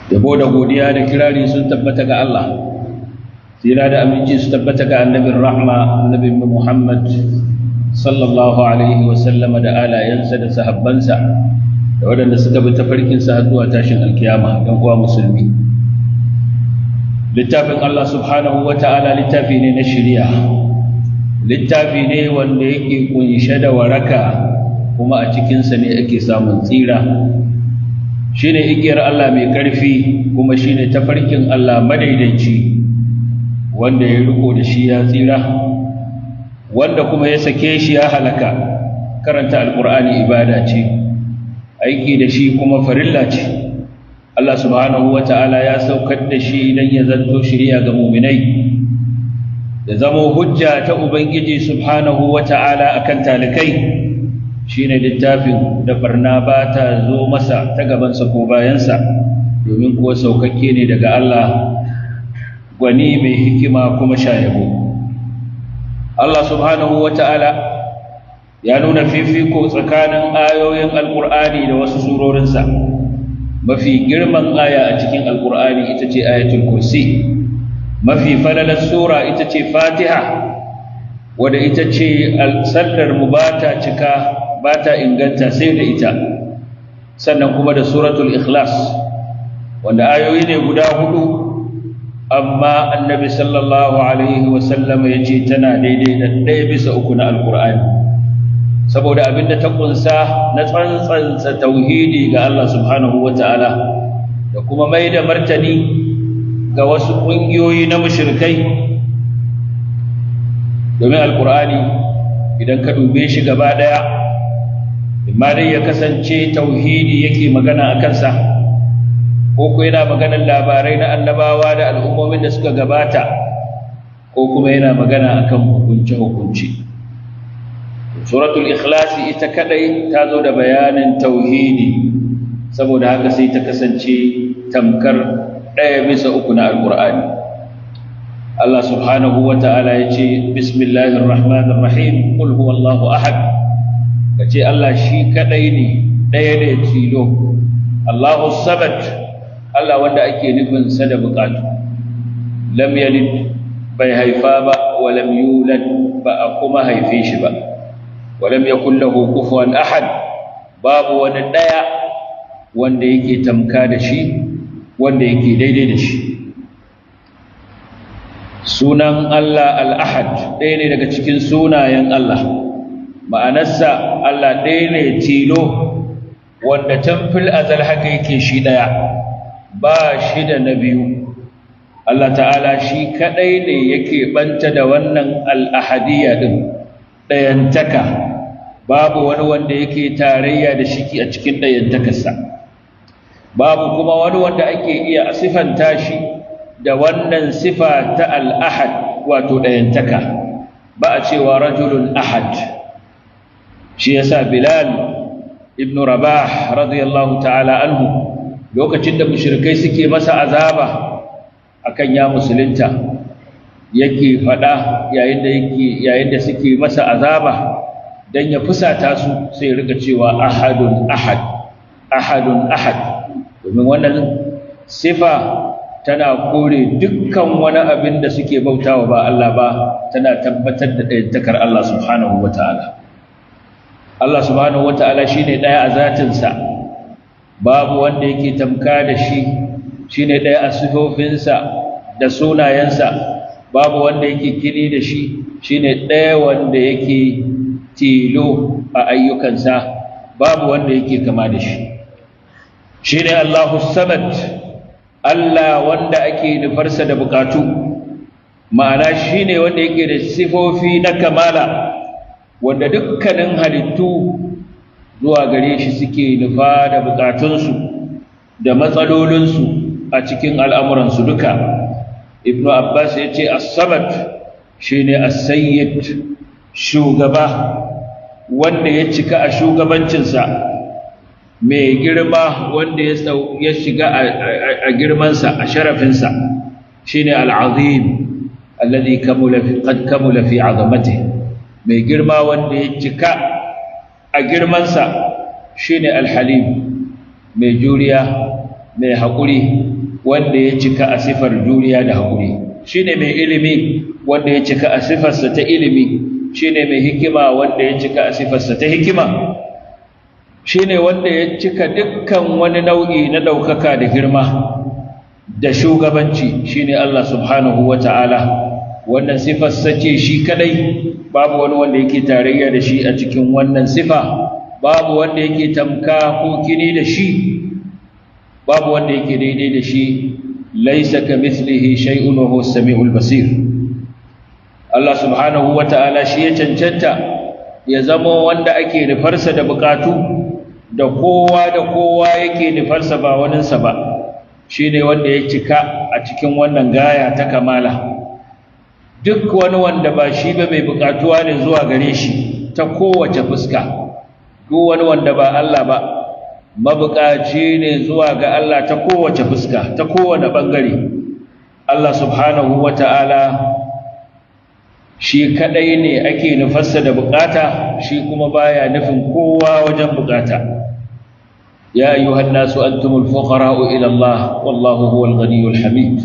Yabo da godiya da kirari sun tabbata ga Allah, tsira da aminci su tabbata ga annabin rahma, annabin Muhammad sallallahu alaihi wasallama da alayensa da sahabbansa da waɗanda suka bi tafarkinsa har zuwa tashin alkiyama. ɗan uwa musulmi, littafin Allah subhanahu wa ta'ala littafi ne na shari'a, littafi ne wanda yake kunshe da waraka, kuma a cikinsa ne ake samun tsira. Shine igiyar Allah mai ƙarfi, kuma shine tafarkin Allah madaidaici, wanda ya riko da shi ya tsira, wanda kuma ya sake shi ya halaka. Karanta alqur'ani ibada ce, aiki da shi kuma farilla ce. Allah subhanahu wata'ala ya saukar da shi idan ya zanto shiriya ga mu'minai, da zamo hujja ta ubangiji subhanahu wata'ala akan talikai. Shine littafin da barna ba ta zo masa ta gabansa ko bayansa, domin kuwa saukakke ne daga Allah, gwani mai hikima kuma shayabo. Allah subhanahu wata'ala ya nuna fifiko tsakanin ayoyin alqur'ani da wasu surorinsa. Mafi girman aya a cikin alqur'ani ita ce ayatul kursi, mafi falalar sura ita ce fatiha, wadda ita ce sallar mu ba ta cika, ba ta inganta sai da ita. Sannan kuma da suratul ikhlas, wanda ayoyi ne guda 4, amma annabi sallallahu alaihi wasallam ya ce tana daidai da 1/3 na alkur'ani, saboda abinda ta kunsa na tsantsansa tauhidi ga Allah subhanahu wata'ala, da kuma mai da martani ga wasu ƙungiyoyi na mushrikai. Domin alkur'ani idan ka dube shi gaba ɗaya, imma dai ya kasance tauhidi yake magana a kansa, ko kuma yana maganar labarai na annabawa da al'ummomin da suka gabata, ko kuma yana magana akan hukunce-hukunce. Suratul ikhlas ita kadai ta zo da bayanin tauhidi, saboda haka sai ta kasance tamkar 1/3 na alqur'ani. Allah subhanahu wa ta'ala ya ce, bismillahir rahmanir rahim, qul huwallahu ahad. Kace Allah shi kadai ne, ɗaya ne tilo. Allahu samad, Allah wanda ake nufin sa da bukatu. Lam yalid, bai haifa ba, wa lam yulad, ba a kuma haife shi ba. Wa lam yakul lahu kufuwan ahad, babu wani ɗaya wanda yake tamka da shi, wanda yake daidai da shi. Sunan Allah al-ahad ɗaya ne daga cikin sunayen Allah. Ma'anarsa Allah ɗaya ne tilo, wanda tun fil azal haka yake shi ɗaya, ba shi da na biyu. Allah ta'ala shi kaɗai ne yake ɓanta da wannan al'ahadiyya ɗin, ɗayantaka. Babu wani wanda yake tarayya da shi a cikin ɗayantakarsa, babu kuma wani wanda ake iya sifanta shi da wannan sifa ta al'ahad, wato ɗayantaka. Ba a cewa rajulun ahad. Shi yasa Bilal ibn Rabah radiyallahu ta'ala anhu, lokacin da mushrikai suke masa azaba akan ya musulunta, yake faɗa yayin da suke masa azaba dan ya fusata su, sai rika cewa ahadun ahad, ahadun ahad. Domin wannan sifa tana kore dukkan wani abin da suke bautawa ba Allah ba, tana tabbatar da ɗayantakar Allah subhanahu wata'ala. Allah subhanahu wata'ala shine ɗaya a zatinsa, babu wanda yake tamka da shi. Shine ɗaya a sifofinsa da sunayensa, babu wanda yake kini da shi. Shine ɗaya wanda yake tilo a ayyukansa, babu wanda yake kama da shi. Shine Allahu samad, Allah wanda ake nufarsa da bukatu, ma'ana shine wanda yake da sifofi na kamala, wanda dukkanin halittu zuwa gare shi suke nufa da bukatunsu da matsalolinsu a cikin al'amuransu duka. Ibn Abbas ya ce as-samad shine as-sayyid, shugaba wanda ya cika a shugabancinsa, mai girma wanda ya shiga a girmansa, a sharafinsa. Shine al-azim alladhi qad kamula fi 'azamatihi, mai girma wanda ya cika a girmansa. Shine al-halim, mai juriya, mai haƙuri wanda ya cika a sifar juriya da haƙuri, shine mai ilimi wanda ya cika a sifarsa ta ilimi, shine mai hikima wanda ya cika a sifarsa ta hikima, shine wanda ya cika dukkan wani nau'i na ɗaukaka da girma da shugabanci, shine Allah subhanahu wata'ala. Wannan sifarsa ce shi kadai, babu wani wanda yake tarayya da shi a cikin wannan sifa, babu wanda yake tamka ko kini da shi, babu wanda yake daidai da shi. Laisa kamithlihi shay'un wa huwa as-sami'ul basir. Allah subhanahu wata'ala shi ya cancanta ya zama wanda ake nufarsa da bukatu, da kowa yake nufarsa ba waninsa ba, shine wanda ya cika a cikin wannan gaya ta kamala. Duk wani wanda ba shi ba mai bukatuwa ne zuwa gare shi ta kowace fuska. Duk wani wanda ba Allah ba mabukaci ne zuwa ga Allah ta kowace fuska, ta kowane bangare. Allah subhanahu wata'ala shi kadai ne ake nufarsa da bukata, shi kuma baya nufin kowa wajen bukata. Ya ayyuhan nasu antumul fuqara'u ila Allah wallahu huwal ghaniyyul hamid.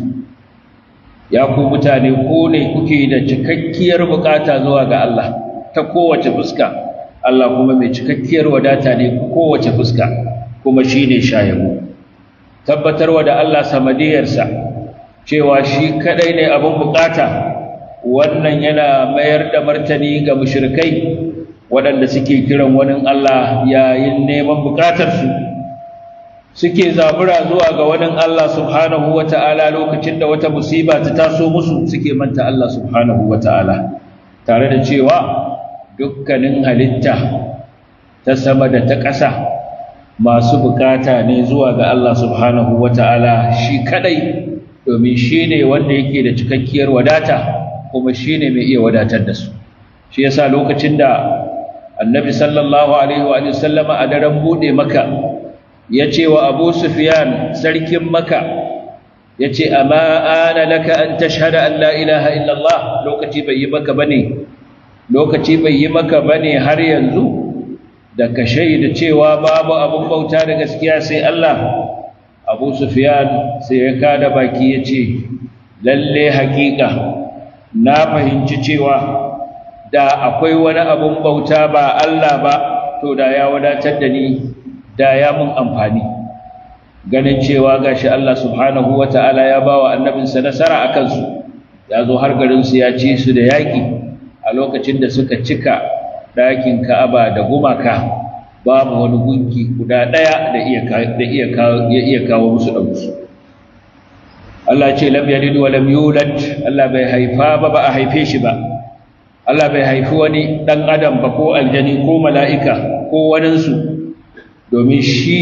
Ya ku mutane, ko ne kuke da cikakkiyar bukata zuwa ga Allah ta kowace fuska, Allah kuma mai cikakkiyar wadata ne kowace fuska, kuma shine shayabu. Tabbatarwa da Allah samadiyarsa cewa shi kadai ne abin bukata, wannan yana mayar da martani ga mushrikai waɗanda suke kiran wani Allah yayin neman bukatarsu, suke zabura zuwa ga wani Allah subhanahu wata'ala lokacin da wata musiba ta taso musu, suke manta Allah subhanahu wata'ala, tare da cewa dukkanin halitta ta sama da ta ƙasa masu bukata ne zuwa ga Allah subhanahu wata'ala shi kadai, domin shi ne wanda yake da cikakkiyar wadata, kuma shi ne mai iya wadatar da su. Shi yasa lokacin da annabi sallallahu alaihi wa sallama a daren buɗe Makka ya ce wa Abu Sufyan sarkin Makka, ya ce amma ana laka an tashhada an la ilaha illallah, lokaci bai yi maka bane har yanzu da ka shaida cewa babu abun bauta da gaskiya sai Allah. Abu Sufyan sai ya kada baki ya ce, lalle haƙiƙa na fahimci cewa da akwai wani abun bauta ba Allah ba, to da ya wadatar da ni, da ya mun amfani. Ganin cewa gashi Allah subhanahu wata'ala ya bawa annabinsa nasara a kansu, ya zo har garinsu ya ci su da yaƙi a lokacin da suka cika ɗakin Ka'aba da gumaka, babu wani gunki guda ɗaya da iya kawo musu ɗauki. Allah ce lam yalid wa lam yulad, Allah bai haifa ba a haife shi ba. Allah bai haifi wani ɗan adam ba, ko aljani ko mala'ika ko waninsu, domin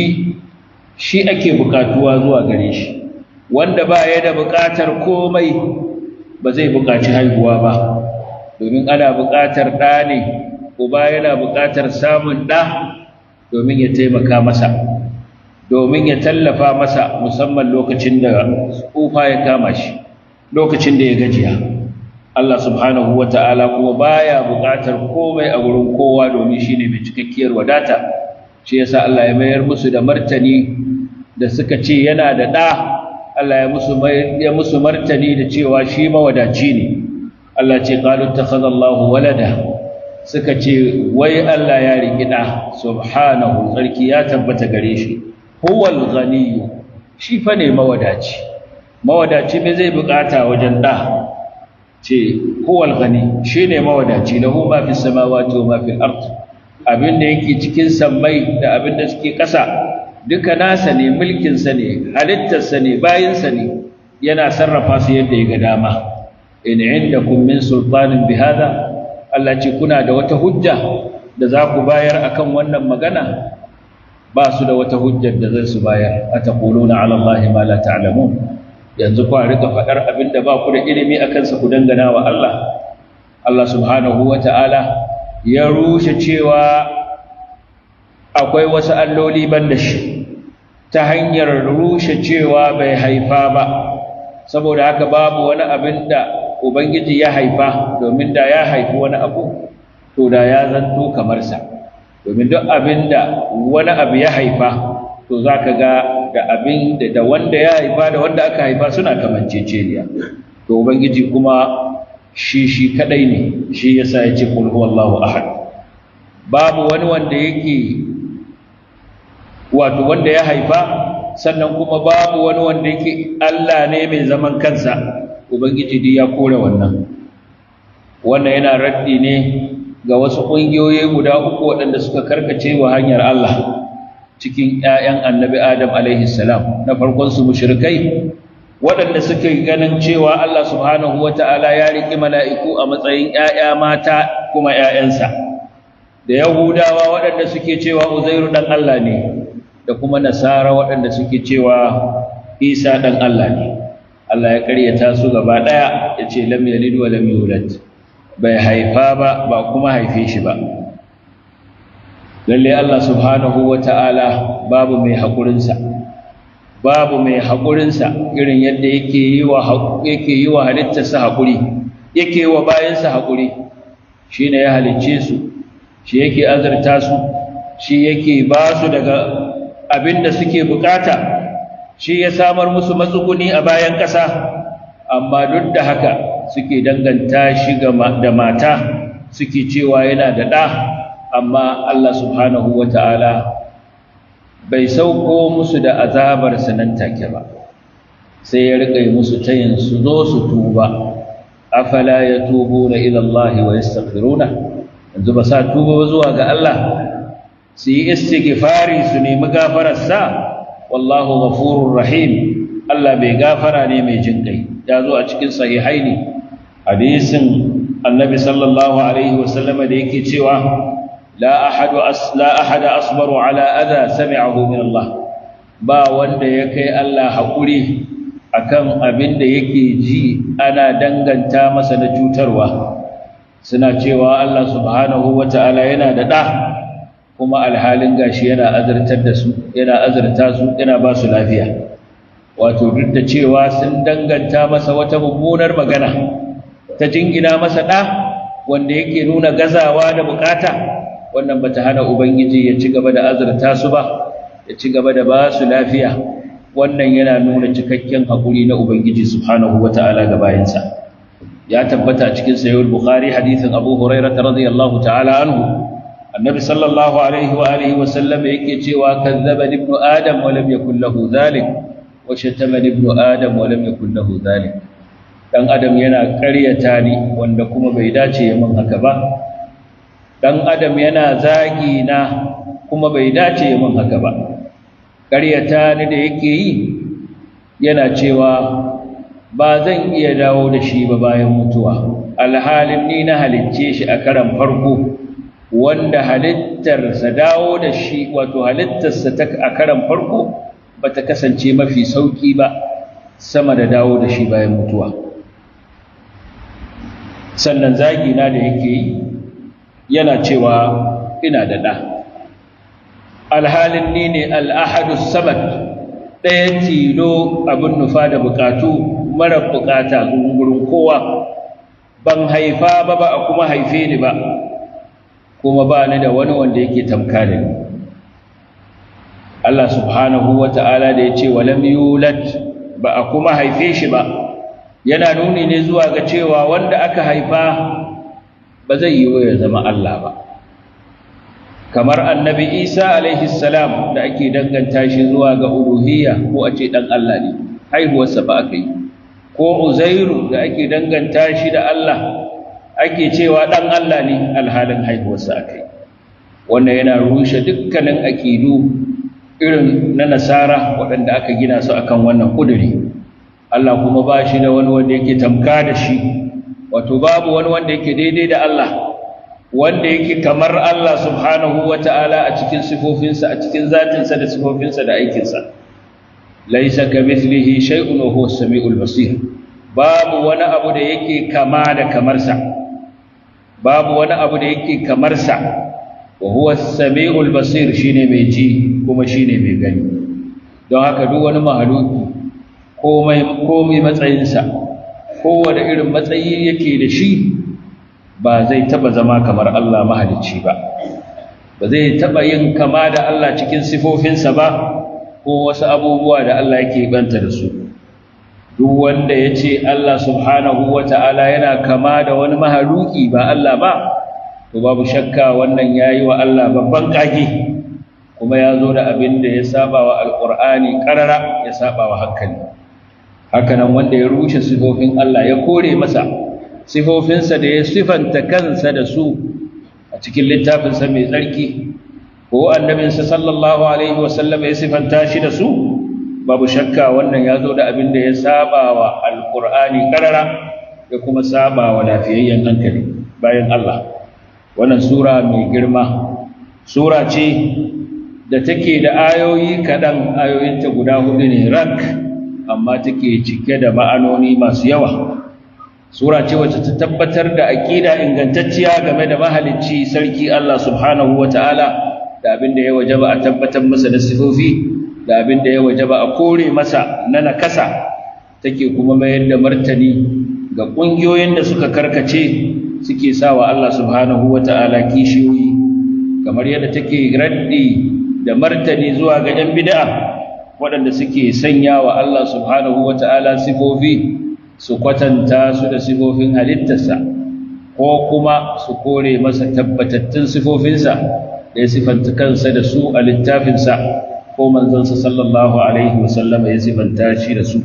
shi ake bukatuwa zuwa gare shi. Wanda ba ya da bukatar komai ba zai bukaci haihuwa ba, domin ana bukatar ɗa ne, uba yana bukatar samun ɗa domin ya taimaka masa, domin ya tallafa masa, musamman lokacin da tsufa ya kama shi, lokacin da ya gajiya. Allah subhanahu wata'ala kuma baya buƙatar komai a gurin kowa, domin shine mai cikakkiyar wadata. Shi yasa Allah ya mayar musu da martani da suka ce yana da ɗa, Allah ya musu martani da cewa shi mawadaci ne. Allah ce qalu takhadallahu walada, suka ce wai Allah ya riki ɗa. Subhanahu, tsarki ya tabbata gare shi. Huwal ghani, shi fa ne mawadaci. Mawadaci me zai bukata wajen ɗa? Ce huwal ghani, shine mawadaci, lahu ma fis samawati wa ma fil ard. Abin da yake cikin sammai da abin da suke ƙasa duka nasa ne, mulkin sa ne, halittar sa ne, bayin sa ne, yana sarrafa su yadda ya ga dama. In indakum min sultanin bihadha, Allah ce kuna da wata hujja da za ku bayar akan wannan magana? Ba su da wata hujjar da zai su bayar. Ataquluna ala Allahi ma la ta'lamun, yanzu ku rika faɗar abinda ba ku da ilimi akan sa ku dangana wa Allah. Allah subhanahu wata'ala ya rushe cewa akwai wasu alloli banda shi, ta hanyar rushe cewa bai haifa ba. Saboda haka babu wani abin da Ubangiji ya haifa, domin da ya haifi wani abu to da ya zanto kamar sa. Domin duk abin da wani abu ya haifa to za ka ga da abin da wanda ya haifa da wanda aka haifa suna kamanceceniya. To ubangiji kuma shi kadai ne, shi yasa ya ce qul huwallahu ahad. Babu wani wanda yake wato wanda ya haifa, sannan kuma babu wani wanda yake Allah ne mai zaman kansa. Ubangiji dai ya kore wannan yana raddi ne ga wasu ƙungiyoyi guda uku waɗanda suka karkace wa hanyar Allah cikin ƴaƴan annabi Adam alaihi salam. Na farkon su mushrikai waɗanda suke ganin cewa Allah subhanahu wata'ala ya riƙi mala'iku a matsayin ƴaƴa mata kuma ƴaƴansa, da Yahudawa waɗanda suke cewa Uzairu ɗan Allah ne, da kuma Nasara waɗanda suke cewa Isa ɗan Allah ne. Allah ya ƙaryata su gaba ɗaya, ya ce lam yalid wa lam yulad, bai haifa ba kuma haife shi ba. Lalle Allah subhanahu wata'ala babu mai haƙurinsa irin yadda yake yi wa halittarsa haƙuri, yake yi wa bayansa haƙuri. Shi ne ya halicce su, shi yake azurta su, shi yake ba su daga abin da suke bukata, shi ya samar musu matsuguni a bayan ƙasa, amma duk da haka suke danganta shi da mata, suke cewa yana da ɗa. Amma Allah subhanahu wata'ala bai sauko musu da azabarsa nan take ba, sai ya riƙa musu tayin su zo su tuba. Afala yatubuna ila Allah wa yastaghfiruna, yanzu ba sa tuba zuwa ga Allah su yi istighfari su nemi gafararsa. Wallahu ghafurur rahim, Allah bai gafara ne mai jin kai. Ya zo a cikin sahihaini hadisin annabi sallallahu alaihi wasallam da yake cewa la ahada asbaru ala adha sami'ahu min Allah, ba wanda ya kai Allah haƙuri akan abin da yake ji ana danganta masa na cutarwa. Suna cewa Allah subhanahu wata'ala yana da ɗa, kuma alhalin gashi yana azurta su, yana ba su lafiya. Wato duk da cewa sun danganta masa wata mummunar magana ta jingina masa ɗa wanda yake nuna gazawa da bukata, wannan bata hana Ubangiji ya ci gaba da azurta su ba, ya ci gaba da ba su lafiya. Wannan yana nuna cikakken haƙuri na Ubangiji subhanahu wata'ala ga bayansa. Ya tabbata cikin sahih al-Bukhari hadithin Abu Hurairah radiyallahu ta'ala anhu, annabi sallallahu alaihi wa alihi wa sallam yake cewa kazzaba ibnu adam wa lam yakul lahu dhalik, wa shatama ibnu adam wa lam yakul lahu dhalik. Dan adam yana ƙaryata ni wanda kuma bai dace ya min haka ba. Dan adam yana zagi na kuma bai dace ya min haka ba. Ƙaryata ni da yake yi yana cewa ba zan iya dawo da shi ba bayan mutuwa, alhalin ni na halicce shi a karan farko, wanda halittarsa dawo da shi, wato halittarsa a karan farko ba ta kasance mafi sauƙi ba sama da dawo da shi bayan mutuwa. Sannan zagina da yake yi yana cewa ina da ɗa, alhalin ni ne al'ahadus samad, ɗaya tilo abin nufa da bukatu, mara bukata gurin kowa, ban haifa ba a kuma haife ni ba, kuma ba ni da wani wanda yake tamka da ni. Allah subhanahu wa ta'ala da ya ce walam yulad, ba a kuma haife shi ba, yana nuni ne zuwa ga cewa wanda aka haifa ba zai yi ya zama Allah ba. Kamar annabi Isa alaihi salam da ake danganta shi zuwa ga uluhiyya, ko a ce ɗan Allah ne, haihuwarsa ba aka yi. Ko Uzairu da ake danganta shi da Allah, ake cewa ɗan Allah ne, alhalin haihuwarsa aka yi. Wannan yana rushe dukkanin aƙidu irin na Nasara waɗanda aka gina su akan wannan ƙuduri. Allah kuma ba shi da wani wanda yake tamka da shi, wato babu wani wanda yake daidai da Allah, wanda yake kamar Allah subhanahu wa ta'ala a cikin sifofinsa, a cikin zatinsa da sifofinsa da aikinsa. Laisa ka mithlihi shay'un wa huwa as-sami'ul basir. Babu wani abu da yake kama da kamarsa, babu wani abu da yake kamarsa, wa huwa as-sami'ul basir, shine mai ji kuma shine mai gani. Don haka duk wani mahaluki komai matsayinsa, kowane irin matsayi yake da shi, ba zai taba zama kamar Allah mahalicci ba, ba zai taba yin kama da Allah cikin sifofinsa ba, ko wasu abubuwa da Allah yake banta da su. Duk wanda ya ce Allah subhanahu wa ta'ala yana kama da wani mahaluki ba Allah ba, to babu shakka wannan ya yi wa Allah babban ƙage, kuma ya zo da abin da ya saba wa Alƙur'ani ƙarara, ya saba wa hankali. Hakanan wanda ya rushe sifofin Allah, ya kore masa sifofinsa da ya sifanta kansa da su a cikin littafinsa mai tsarki, ko annabinsa sallallahu alaihi wasallam ya sifanta shi da su, babu shakka wannan ya zo da abin da ya saba wa Alƙur'ani ƙarara, ya kuma saba wa lafiyayyen hankali bayan Allah. Wannan sura mai girma, sura ce da take da ayoyi kaɗan, ayoyinta guda 4 ne rak, amma take cike da ma'anoni masu yawa. Sura ce wacce ta tabbatar da aƙida ingantacciya game da mahalicci sarki Allah subhanahu wa ta'ala, da abin da ya wajaba a tabbatar masa da sifofi, da abin da ya wajaba a kore masa na nakasa. Take kuma mayar da martani ga ƙungiyoyin da suka karkace, suke sawa Allah subhanahu wa ta'ala kishiyoyi, kamar yadda take raddi da martani zuwa ga 'yan bid'a waɗanda suke sanya wa Allah subhanahu wa ta'ala sifofi, su kwatanta su da sifofin halittarsa, ko kuma su kore masa tabbatattun sifofinsa da ya sifanta kansa da su a littafinsa, ko manzansa sallallahu alaihi wasallam ya sifanta shi da su.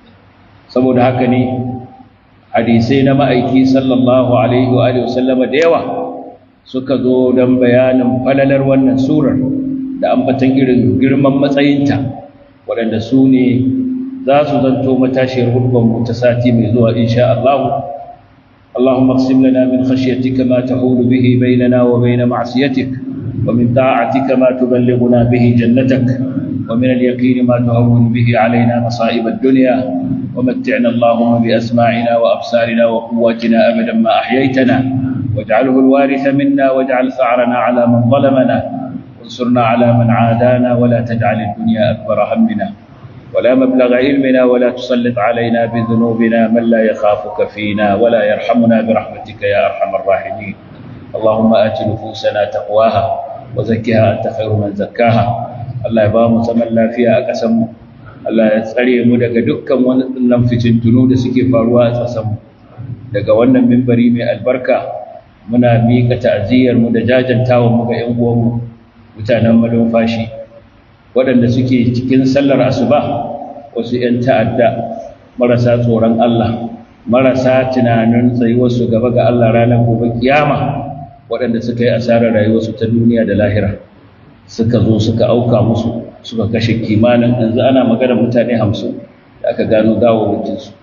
Saboda haka ne hadisai na ma'aiki sallallahu alaihi wa sallama da yawa suka zo don bayanin falalar wannan surar da ambatan irin girman matsayinta, waɗanda su ne za su zanto matashiyar hudubanmu ta sati mai zuwa insha Allah. Allahumma qsim lana min khashyatika ma tahulu bihi bainana wa bain ma'siyatik, wa min ta'atika ma tuballighuna bihi jannatak, wa min al-yaqini ma tuhawwinu bihi alayna masa'ib ad-dunya, wa matti'na Allahumma bi asma'ina wa absarina wa quwwatina abadan ma ahyaytana, waj'alhu al-waritha minna waj'al tha'rana 'ala man zalamana, وانصرنا على من عادانا، ولا تجعل الدنيا أكبر همنا ولا مبلغ علمنا، ولا تسلط علينا بذنوبنا من لا يخافك فينا ولا يرحمنا برحمتك يا أرحم الراحمين. اللهم آت نفوسنا تقواها وزكها أنت خير من زكاها. الله يبارك زمن فيها أقسم، الله يسألي مدك دكا ونم في تنتنو دسكي فاروا أقسم daga wannan minbari mai albarka muna mika ta'aziyar mu da jajantawa mu ga 'yan uwanmu mutanen malumfashi waɗanda suke cikin sallar asuba, wasu 'yan ta'adda marasa tsoron Allah, marasa tunanin tsayuwarsu gaba ga Allah ranar gobe kiyama, waɗanda suka yi asarar rayuwarsu ta duniya da lahira, suka zo suka auka musu, suka kashe kimanin, yanzu ana magana mutane 50 da aka gano gawawakinsu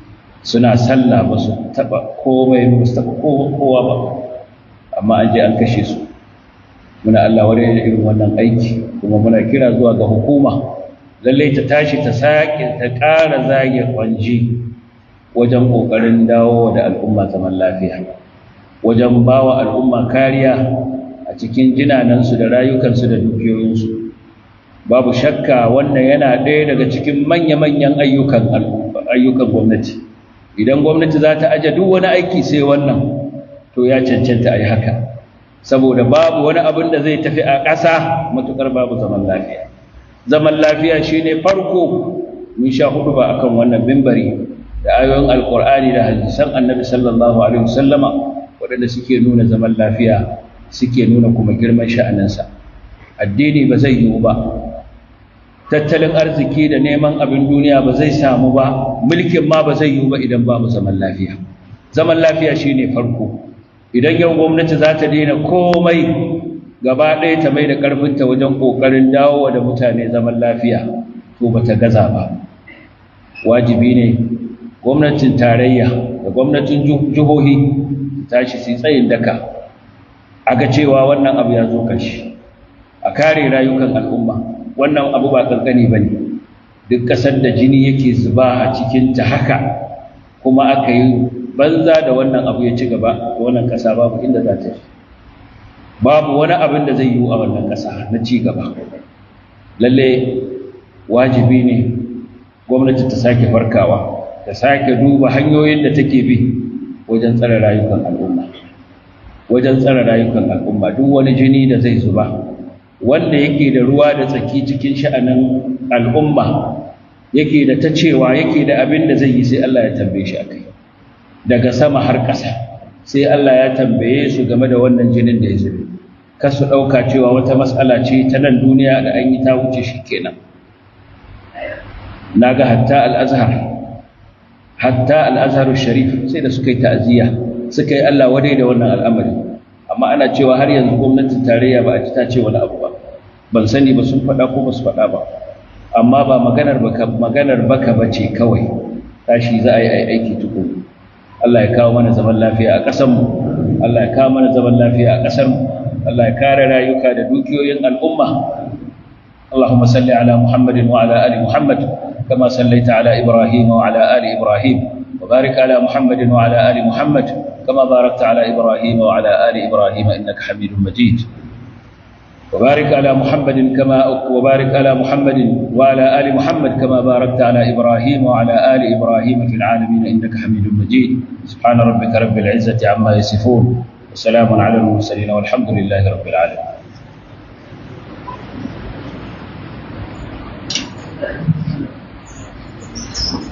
suna sallah, ba su taɓa komai, ba su taɓa kowa ba, amma an je an kashe su. Muna Allah wani da irin wannan aiki, kuma muna kira zuwa ga hukuma lallai ta tashi ta sake ta ƙara zage kwanji wajen ƙoƙarin dawo da al'umma zaman lafiya, wajen bawa al'umma kariya a cikin jinanansu da rayukansu da dukiyoyinsu. Babu shakka wannan yana ɗaya daga cikin manya-manyan ayyukan gwamnati. Idan gwamnati za ta aje duk wani aiki sai wannan, to ya cancanta a yi haka, saboda babu wani abin da zai tafi a ƙasa matuƙar babu zaman lafiya. Zaman lafiya shine farko. Mun sha hudu ba akan wannan mimbari da ayoyin alƙur'ani da hadisan annabi sallallahu alaihi wasallama waɗanda suke nuna zaman lafiya, suke nuna kuma girman sha'aninsa. Addini ba zai yiwu ba, tattalin arziki da neman abin duniya ba zai samu ba, mulkin ma ba zai yiwu ba idan babu zaman lafiya. Zaman lafiya shine farko. Idan yau gwamnati za ta daina komai gaba ɗaya ta mai da ƙarfinta wajen ƙoƙarin dawo da mutane zaman lafiya, to ba ta gaza ba. Wajibi ne gwamnatin tarayya da gwamnatin jihohi tashi su tsayin daka a ga cewa wannan abu ya zo ƙarshe, a kare rayukan al'umma. Wannan abu ba ƙanƙani ba ne. Duk ƙasar da jini yake zuba a cikinta haka kuma aka yi banza da wannan abu ya ci gaba, wannan ƙasa babu inda za ta yi, babu wani abin da zai yi a wannan ƙasa na ci gaba. Lalle wajibi ne gwamnati ta sake farkawa, ta sake duba hanyoyin da take bi wajen tsare rayukan al'umma, wajen tsare rayukan al'umma. Duk wani jini da zai zuba wanda yake da ruwa da tsaki cikin sha'anin al'umma, yake da ta cewa, yake da abin da zai yi, sai Allah ya tambaye shi akai daga sama har ƙasa, sai Allah ya tambaye su game da wannan jinin da ya zube. Kar su ɗauka cewa wata matsala ce ta nan duniya da an yi ta wuce shi kenan. Na ga hatta al'azharu sharif sai da suka yi ta'aziyya, suka yi Allah wadai da wannan al'amari, amma ana cewa har yanzu gwamnatin tarayya ba a ji ta ce wani abu ba. Ban sani ba sun faɗa ko ba su faɗa ba, amma ba maganar baka ba ce kawai, tashi za a yi aiki tukuru. Allah ya kawo mana zaman lafiya a ƙasarmu, Allah ya kawo mana zaman lafiya a ƙasarmu, Allah ya kare rayuka da dukiyoyin al'umma. Allahumma salli ala Muhammadin wa ala ali Muhammad kama sallaita ala Ibrahim wa ala ali Ibrahim, wa barik ala Muhammadin wa ala ali Muhammad kama barakta ala Ibrahim wa ala ali Ibrahim innaka Hamidum Majid. وبارك على محمد وبارك على محمد وعلى آل محمد كما باركت على إبراهيم وعلى آل إبراهيم في العالمين إنك حميد مجيد. سبحان ربك رب العزة عما يصفون وسلام على المرسلين والحمد لله رب العالمين.